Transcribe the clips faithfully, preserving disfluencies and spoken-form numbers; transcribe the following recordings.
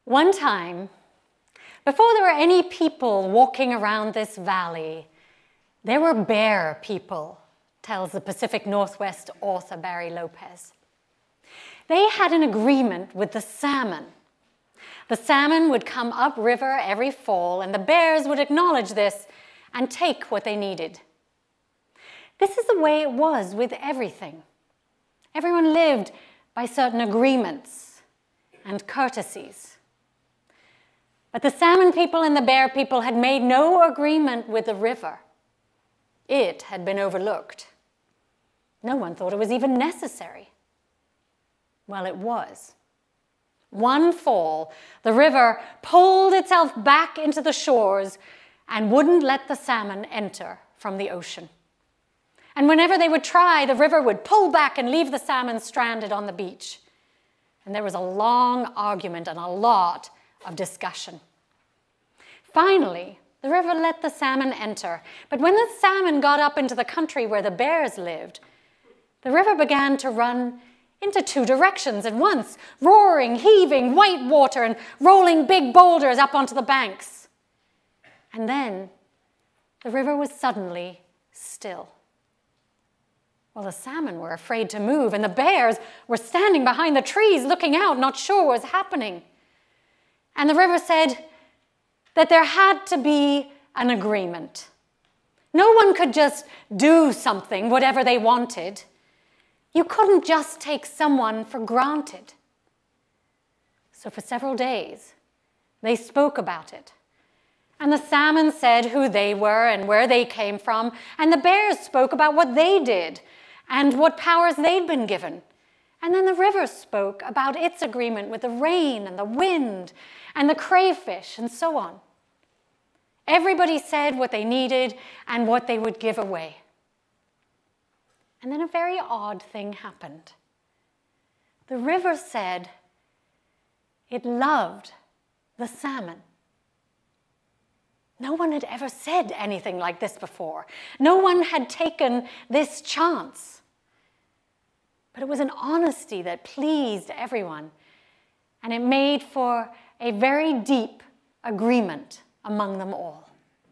One time, before there were any people walking around this valley, there were bear people, tells the Pacific Northwest author Barry Lopez. They had an agreement with the salmon. The salmon would come upriver every fall, and the bears would acknowledge this and take what they needed. This is the way it was with everything. Everyone lived by certain agreements and courtesies. But the salmon people and the bear people had made no agreement with the river. It had been overlooked. No one thought it was even necessary. Well, it was. One fall, the river pulled itself back into the shores and wouldn't let the salmon enter from the ocean. And whenever they would try, the river would pull back and leave the salmon stranded on the beach. And there was a long argument and a lot of discussion. Finally, the river let the salmon enter. But when the salmon got up into the country where the bears lived, the river began to run into two directions at once, roaring, heaving white water and rolling big boulders up onto the banks. And then the river was suddenly still. Well, the salmon were afraid to move, and the bears were standing behind the trees looking out, not sure what was happening. And the river said that there had to be an agreement. No one could just do something, whatever they wanted. You couldn't just take someone for granted. So for several days, they spoke about it. And the salmon said who they were and where they came from, and the bears spoke about what they did and what powers they'd been given. And then the river spoke about its agreement with the rain and the wind and the crayfish and so on. Everybody said what they needed and what they would give away. And then a very odd thing happened. The river said it loved the salmon. No one had ever said anything like this before. No one had taken this chance. But it was an honesty that pleased everyone, and it made for a very deep agreement among them all.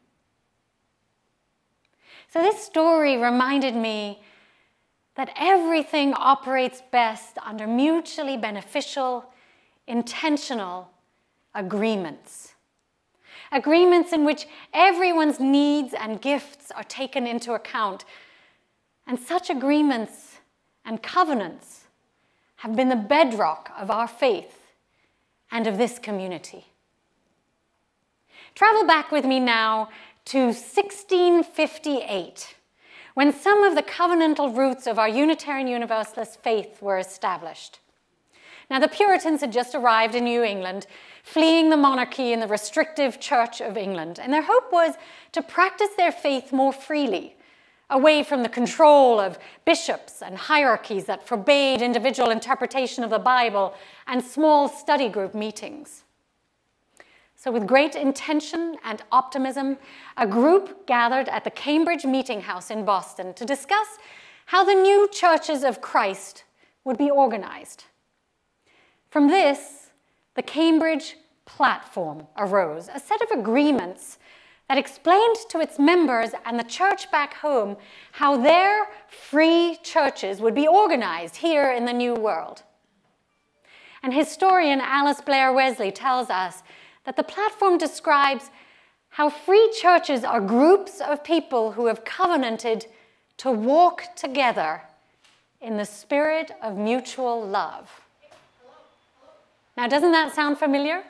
So this story reminded me that everything operates best under mutually beneficial, intentional agreements. Agreements in which everyone's needs and gifts are taken into account. And such agreements and covenants have been the bedrock of our faith and of this community. Travel back with me now to sixteen fifty-eight, when some of the covenantal roots of our Unitarian Universalist faith were established. Now, the Puritans had just arrived in New England, fleeing the monarchy and the restrictive Church of England, and their hope was to practice their faith more freely, away from the control of bishops and hierarchies that forbade individual interpretation of the Bible and small study group meetings. So with great intention and optimism, a group gathered at the Cambridge Meeting House in Boston to discuss how the new churches of Christ would be organized. From this, the Cambridge Platform arose, a set of agreements that explained to its members and the church back home how their free churches would be organized here in the New World. And historian Alice Blair Wesley tells us that the platform describes how free churches are groups of people who have covenanted to walk together in the spirit of mutual love. Now, doesn't that sound familiar?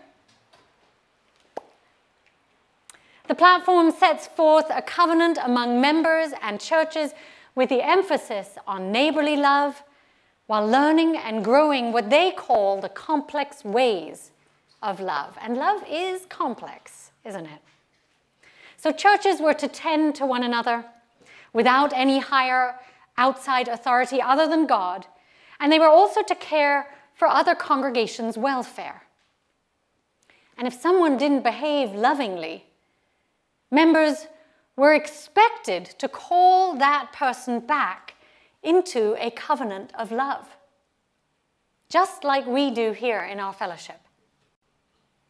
The platform sets forth a covenant among members and churches with the emphasis on neighborly love, while learning and growing what they call the complex ways of love. And love is complex, isn't it? So churches were to tend to one another without any higher outside authority other than God, and they were also to care for other congregations' welfare. And if someone didn't behave lovingly, members were expected to call that person back into a covenant of love, just like we do here in our fellowship.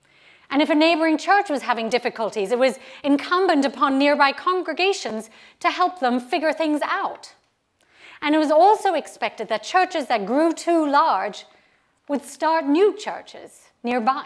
And if a neighboring church was having difficulties, it was incumbent upon nearby congregations to help them figure things out. And it was also expected that churches that grew too large would start new churches nearby.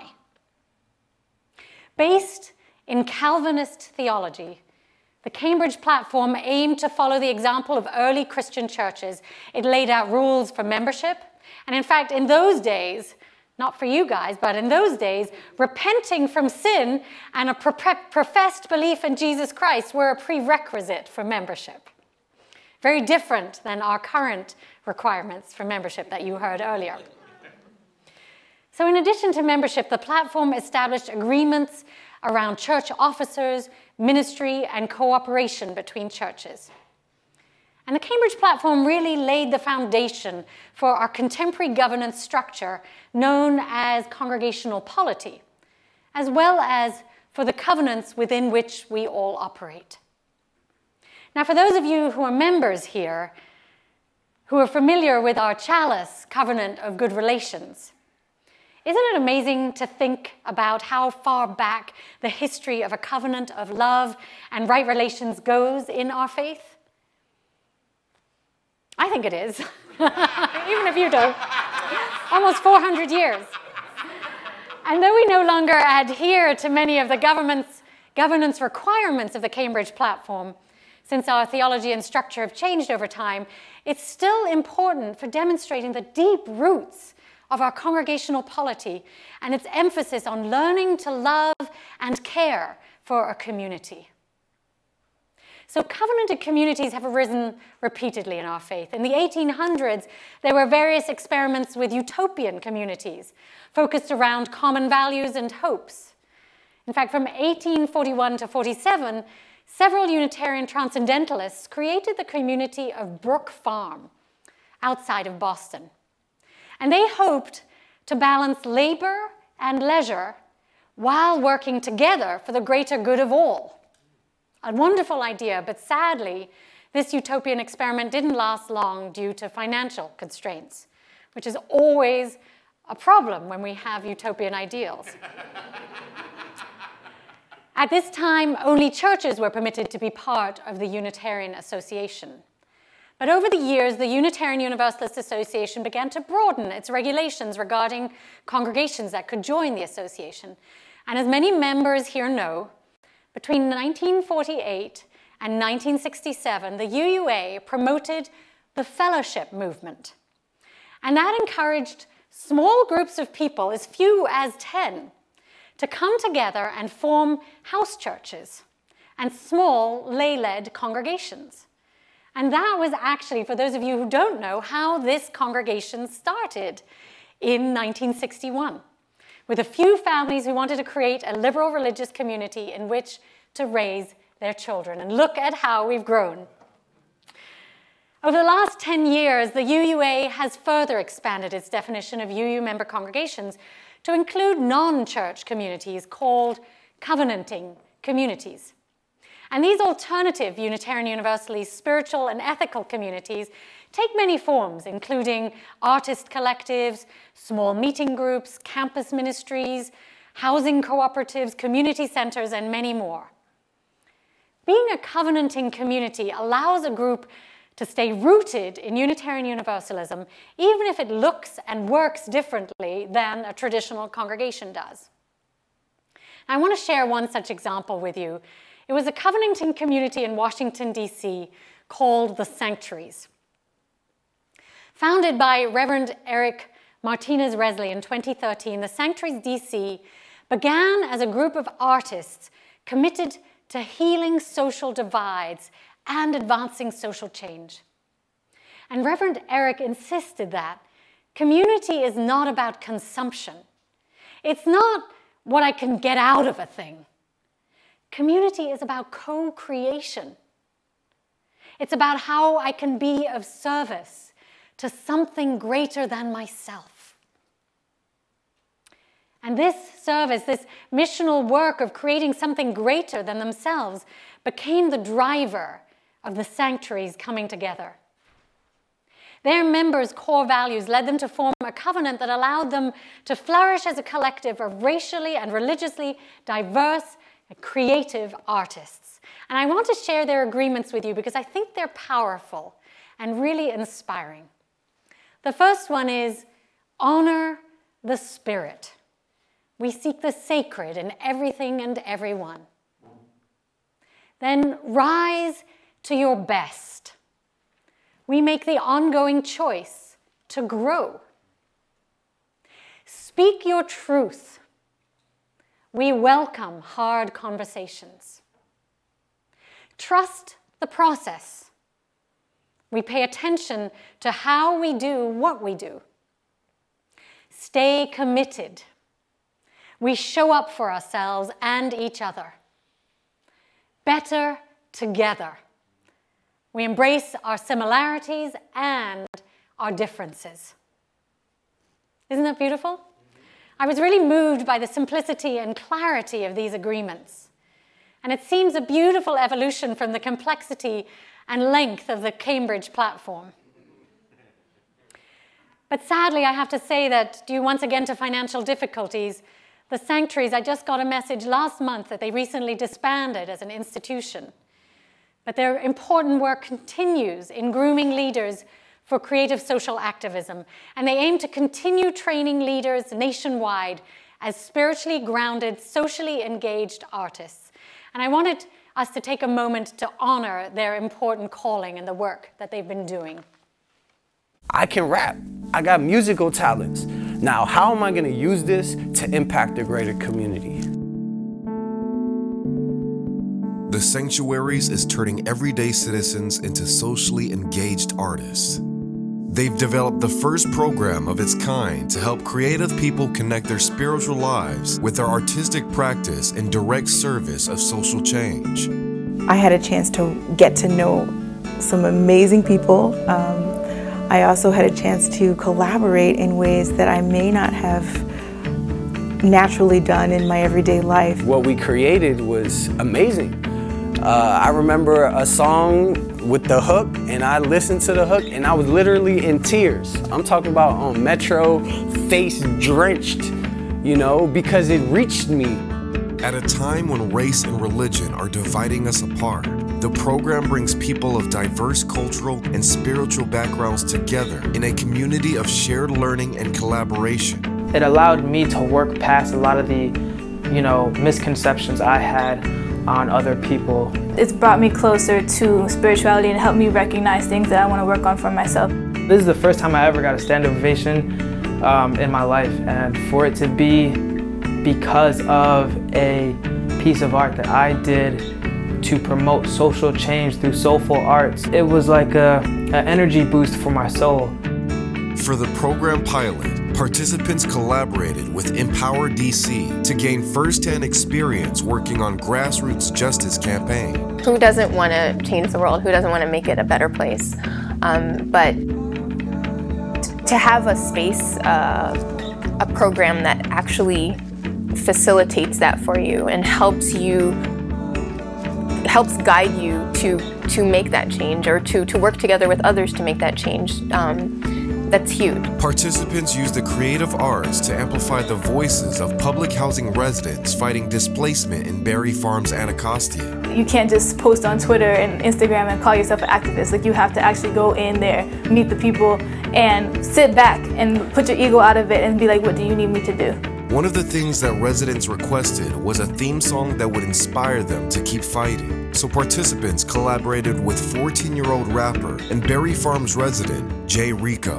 Based in Calvinist theology, the Cambridge Platform aimed to follow the example of early Christian churches. It laid out rules for membership. And in fact, in those days, not for you guys, but in those days, repenting from sin and a pro- professed belief in Jesus Christ were a prerequisite for membership. Very different than our current requirements for membership that you heard earlier. So in addition to membership, the platform established agreements around church officers, ministry, and cooperation between churches. And the Cambridge Platform really laid the foundation for our contemporary governance structure known as congregational polity, as well as for the covenants within which we all operate. Now, for those of you who are members here, who are familiar with our chalice covenant of good relations, isn't it amazing to think about how far back the history of a covenant of love and right relations goes in our faith? I think it is, even if you don't. Almost four hundred years. And though we no longer adhere to many of the government's governance requirements of the Cambridge Platform, since our theology and structure have changed over time, it's still important for demonstrating the deep roots of our congregational polity and its emphasis on learning to love and care for a community. So covenanted communities have arisen repeatedly in our faith. In the eighteen hundreds, there were various experiments with utopian communities focused around common values and hopes. In fact, from eighteen forty-one to forty-seven, several Unitarian transcendentalists created the community of Brook Farm outside of Boston. And they hoped to balance labor and leisure while working together for the greater good of all. A wonderful idea, but sadly, this utopian experiment didn't last long due to financial constraints, which is always a problem when we have utopian ideals. At this time, only churches were permitted to be part of the Unitarian Association. But over the years, the Unitarian Universalist Association began to broaden its regulations regarding congregations that could join the association. And as many members here know, between nineteen forty-eight and nineteen sixty-seven, the U U A promoted the fellowship movement. And that encouraged small groups of people, as few as ten, to come together and form house churches and small lay-led congregations. And that was actually, for those of you who don't know, how this congregation started in nineteen sixty-one, with a few families who wanted to create a liberal religious community in which to raise their children. And look at how we've grown. Over the last ten years, the U U A has further expanded its definition of U U member congregations to include non-church communities called covenanting communities. And these alternative Unitarian Universalist spiritual and ethical communities take many forms, including artist collectives, small meeting groups, campus ministries, housing cooperatives, community centers, and many more. Being a covenanting community allows a group to stay rooted in Unitarian Universalism, even if it looks and works differently than a traditional congregation does. I want to share one such example with you. It was a covenanting community in Washington, D C called the Sanctuaries. Founded by Reverend Eric Martinez-Resley in twenty thirteen, the Sanctuaries D C began as a group of artists committed to healing social divides and advancing social change. And Reverend Eric insisted that community is not about consumption. It's not what I can get out of a thing. Community is about co-creation. It's about how I can be of service to something greater than myself. And this service, this missional work of creating something greater than themselves, became the driver of the Sanctuaries coming together. Their members' core values led them to form a covenant that allowed them to flourish as a collective of racially and religiously diverse and creative artists. And I want to share their agreements with you because I think they're powerful and really inspiring. The first one is honor the spirit. We seek the sacred in everything and everyone. Then rise to your best. We make the ongoing choice to grow. Speak your truth. We welcome hard conversations. Trust the process. We pay attention to how we do what we do. Stay committed. We show up for ourselves and each other. Better together. We embrace our similarities and our differences. Isn't that beautiful? I was really moved by the simplicity and clarity of these agreements. And it seems a beautiful evolution from the complexity and length of the Cambridge platform. But sadly, I have to say that due once again to financial difficulties, the Sanctuaries, I just got a message last month that they recently disbanded as an institution. But their important work continues in grooming leaders for creative social activism, and they aim to continue training leaders nationwide as spiritually grounded, socially engaged artists. And I wanted us to take a moment to honor their important calling and the work that they've been doing. I can rap. I got musical talents. Now, how am I going to use this to impact the greater community? The Sanctuaries is turning everyday citizens into socially engaged artists. They've developed the first program of its kind to help creative people connect their spiritual lives with their artistic practice in direct service of social change. I had a chance to get to know some amazing people. Um, I also had a chance to collaborate in ways that I may not have naturally done in my everyday life. What we created was amazing. Uh, I remember a song with the hook, and I listened to the hook, and I was literally in tears. I'm talking about on Metro, face drenched, you know, because it reached me. At a time when race and religion are dividing us apart, the program brings people of diverse cultural and spiritual backgrounds together in a community of shared learning and collaboration. It allowed me to work past a lot of the, you know, misconceptions I had on other people. It's brought me closer to spirituality and helped me recognize things that I want to work on for myself. This is the first time I ever got a standing ovation um, in my life, and for it to be because of a piece of art that I did to promote social change through soulful arts, it was like a, an energy boost for my soul. For the program pilot, participants collaborated with Empower D C to gain first-hand experience working on grassroots justice campaign. Who doesn't want to change the world? Who doesn't want to make it a better place? Um, but to have a space, uh, a program that actually facilitates that for you and helps you, helps guide you to to make that change, or to to work together with others to make that change. Um, That's huge. Participants use the creative arts to amplify the voices of public housing residents fighting displacement in Berry Farms, Anacostia. You can't just post on Twitter and Instagram and call yourself an activist. Like, you have to actually go in there, meet the people, and sit back and put your ego out of it and be like, what do you need me to do? One of the things that residents requested was a theme song that would inspire them to keep fighting. So participants collaborated with fourteen-year-old rapper and Berry Farms resident, Jay Rico.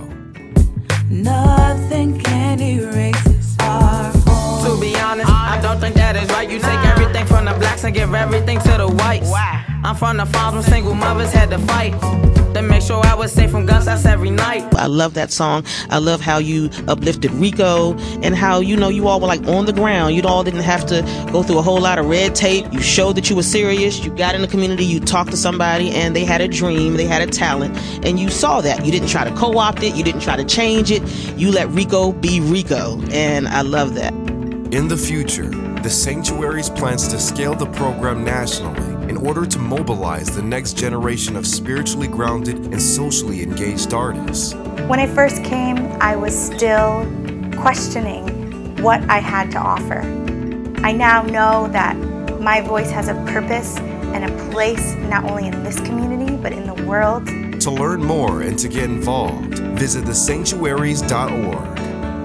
Nothing can erase this art. To be honest, I don't think that is right. You take everything from the blacks and give everything to the whites. I'm from the farms when single mothers had to fight to make sure I was safe from gunshots every night. I love that song. I love how you uplifted Rico and how, you know, you all were like on the ground. You all didn't have to go through a whole lot of red tape. You showed that you were serious. You got in the community. You talked to somebody and they had a dream. They had a talent. And you saw that. You didn't try to co-opt it. You didn't try to change it. You let Rico be Rico. And I love that. In the future, the Sanctuaries plans to scale the program nationally in order to mobilize the next generation of spiritually grounded and socially engaged artists. When I first came, I was still questioning what I had to offer. I now know that my voice has a purpose and a place not only in this community, but in the world. To learn more and to get involved, visit the sanctuaries dot org.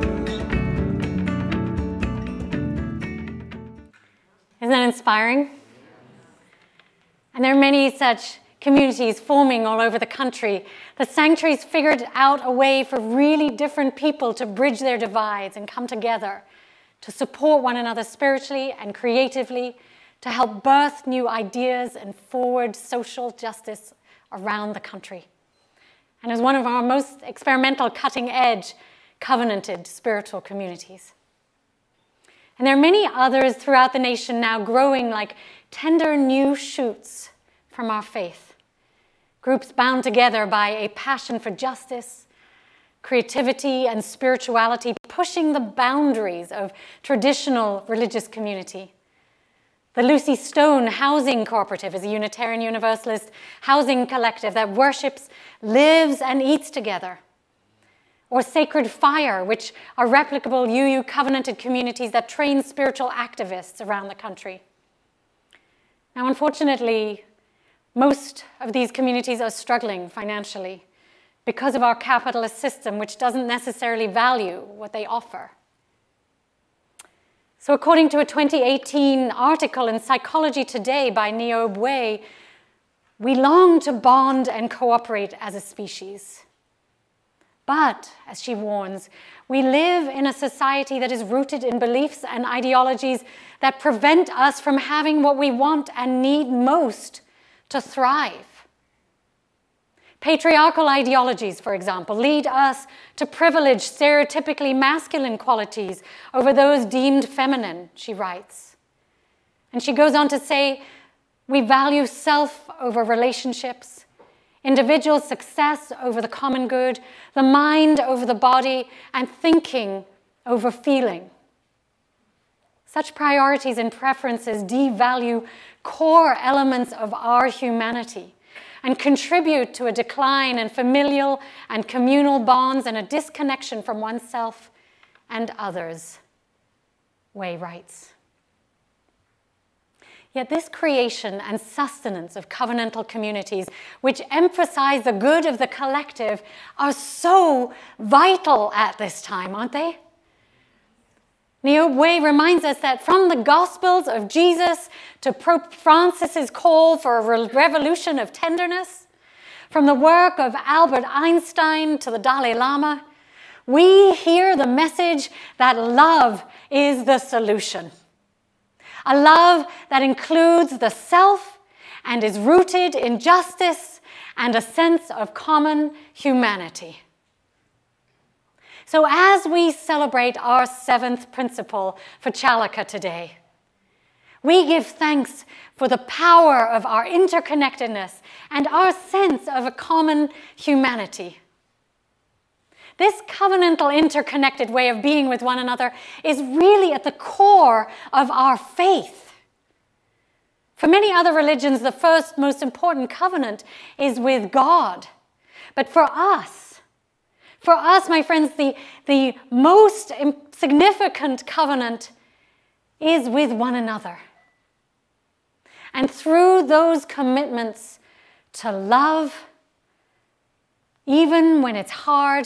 Isn't that inspiring? And there are many such communities forming all over the country. The sanctuaries figured out a way for really different people to bridge their divides and come together, to support one another spiritually and creatively, to help birth new ideas and forward social justice around the country. And as one of our most experimental, cutting-edge, covenanted spiritual communities. And there are many others throughout the nation now growing like tender new shoots from our faith. Groups bound together by a passion for justice, creativity, and spirituality, pushing the boundaries of traditional religious community. The Lucy Stone Housing Cooperative is a Unitarian Universalist housing collective that worships, lives, and eats together. Or Sacred Fire, which are replicable U U covenanted communities that train spiritual activists around the country. Now, unfortunately, most of these communities are struggling financially because of our capitalist system, which doesn't necessarily value what they offer. So according to a twenty eighteen article in Psychology Today by Niobe Way, we long to bond and cooperate as a species. But, as she warns, we live in a society that is rooted in beliefs and ideologies that prevent us from having what we want and need most to thrive. Patriarchal ideologies, for example, lead us to privilege stereotypically masculine qualities over those deemed feminine, she writes. And she goes on to say, we value self over relationships, individual success over the common good, the mind over the body, and thinking over feeling. Such priorities and preferences devalue core elements of our humanity and contribute to a decline in familial and communal bonds and a disconnection from oneself and others, Way writes. Yet this creation and sustenance of covenantal communities, which emphasize the good of the collective, are so vital at this time, aren't they? Niobe Way reminds us that from the Gospels of Jesus to Pope Francis's call for a revolution of tenderness, from the work of Albert Einstein to the Dalai Lama, we hear the message that love is the solution. A love that includes the self and is rooted in justice and a sense of common humanity. So as we celebrate our seventh principle for Chalaka today, we give thanks for the power of our interconnectedness and our sense of a common humanity. This covenantal, interconnected way of being with one another is really at the core of our faith. For many other religions, the first most important covenant is with God. But for us, for us, my friends, the, the most significant covenant is with one another. And through those commitments to love, even when it's hard,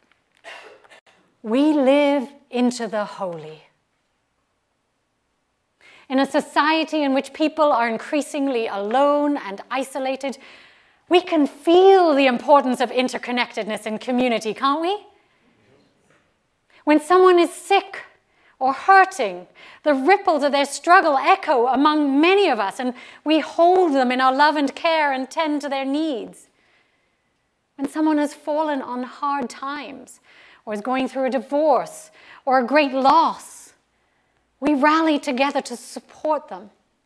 we live into the holy. In a society in which people are increasingly alone and isolated, we can feel the importance of interconnectedness and community, can't we? When someone is sick or hurting, the ripples of their struggle echo among many of us, and we hold them in our love and care and tend to their needs. When someone has fallen on hard times, or is going through a divorce or a great loss, we rally together to support them.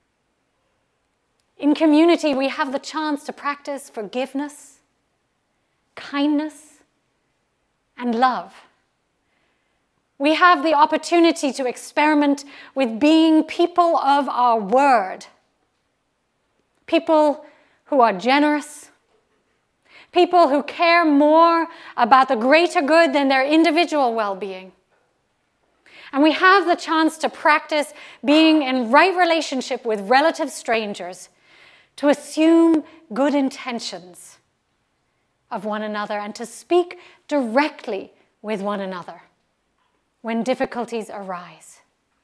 In community, we have the chance to practice forgiveness, kindness, and love. We have the opportunity to experiment with being people of our word, people who are generous, people who care more about the greater good than their individual well-being. And we have the chance to practice being in right relationship with relative strangers, to assume good intentions of one another and to speak directly with one another when difficulties arise.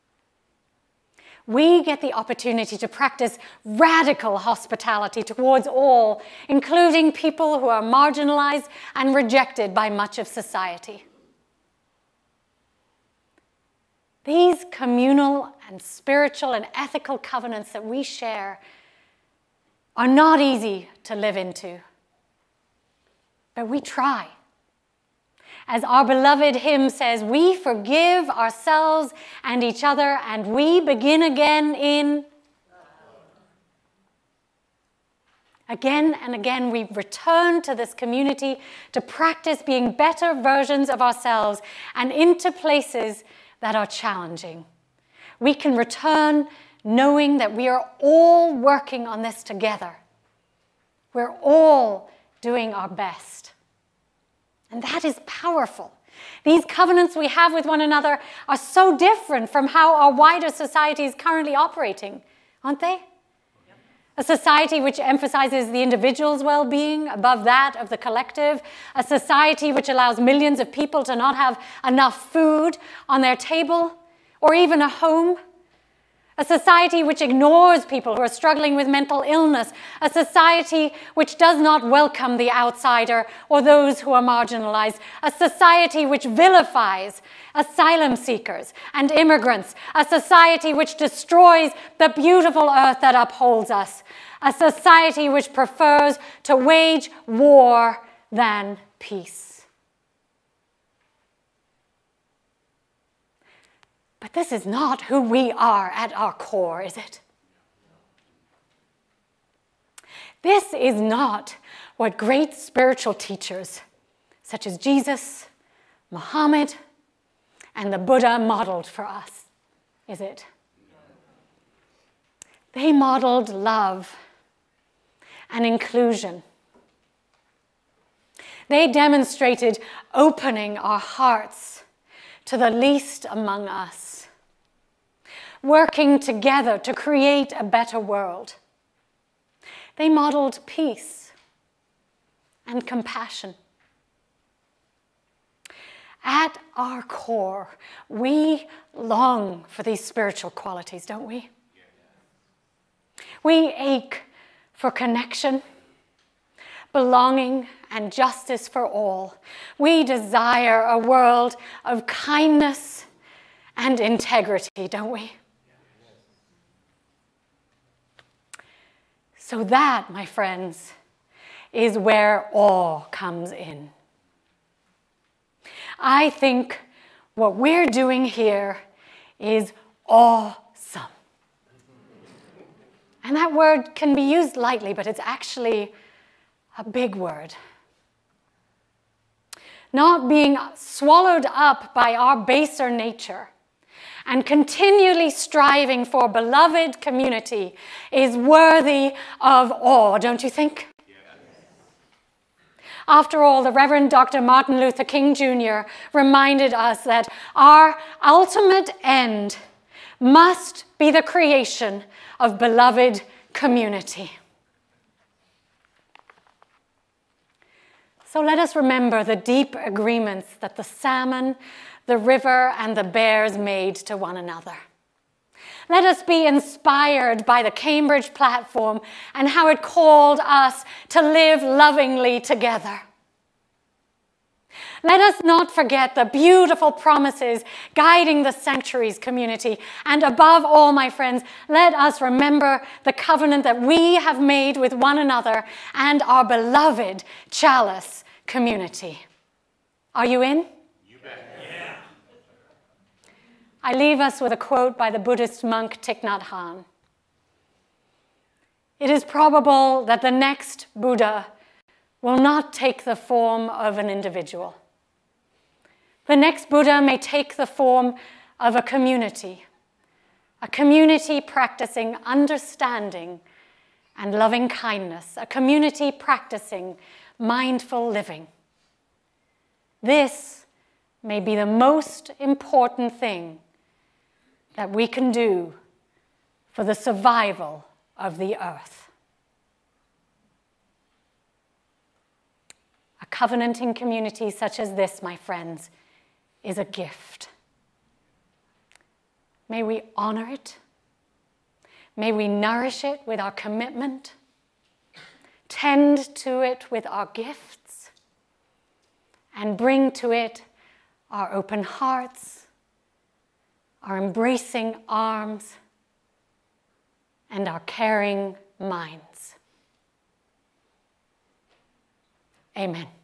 We get the opportunity to practice radical hospitality towards all, including people who are marginalized and rejected by much of society. These communal and spiritual and ethical covenants that we share are not easy to live into, but we try. As our beloved hymn says, we forgive ourselves and each other, and we begin again in... Again and again, we return to this community to practice being better versions of ourselves and into places that are challenging. We can return knowing that we are all working on this together. We're all doing our best. And that is powerful. These covenants we have with one another are so different from how our wider society is currently operating, aren't they? A society which emphasizes the individual's well-being above that of the collective. A society which allows millions of people to not have enough food on their table or even a home. A society which ignores people who are struggling with mental illness. A society which does not welcome the outsider or those who are marginalized. A society which vilifies asylum seekers and immigrants. A society which destroys the beautiful earth that upholds us. A society which prefers to wage war than peace. But this is not who we are at our core, is it? This is not what great spiritual teachers, such as Jesus, Muhammad, and the Buddha modeled for us, is it? They modeled love and inclusion. They demonstrated opening our hearts to the least among us, working together to create a better world. They modeled peace and compassion. At our core, we long for these spiritual qualities, don't we? We ache for connection, belonging, and justice for all. We desire a world of kindness and integrity, don't we? So that, my friends, is where awe comes in. I think what we're doing here is awesome. And that word can be used lightly, but it's actually a big word. Not being swallowed up by our baser nature and continually striving for beloved community is worthy of awe, don't you think? Yes. After all, the Reverend Doctor Martin Luther King Junior reminded us that our ultimate end must be the creation of beloved community. So let us remember the deep agreements that the salmon, the river, and the bears made to one another. Let us be inspired by the Cambridge platform and how it called us to live lovingly together. Let us not forget the beautiful promises guiding the Sanctuaries community. And above all, my friends, let us remember the covenant that we have made with one another and our beloved Chalice community. Are you in? You bet. Yeah. I leave us with a quote by the Buddhist monk Thich Nhat Hanh. It is probable that the next Buddha will not take the form of an individual. The next Buddha may take the form of a community, a community practicing understanding and loving kindness, a community practicing mindful living. This may be the most important thing that we can do for the survival of the earth. A covenanting community such as this, my friends, is a gift. May we honor it. May we nourish it with our commitment, tend to it with our gifts, and bring to it our open hearts, our embracing arms, and our caring minds. Amen.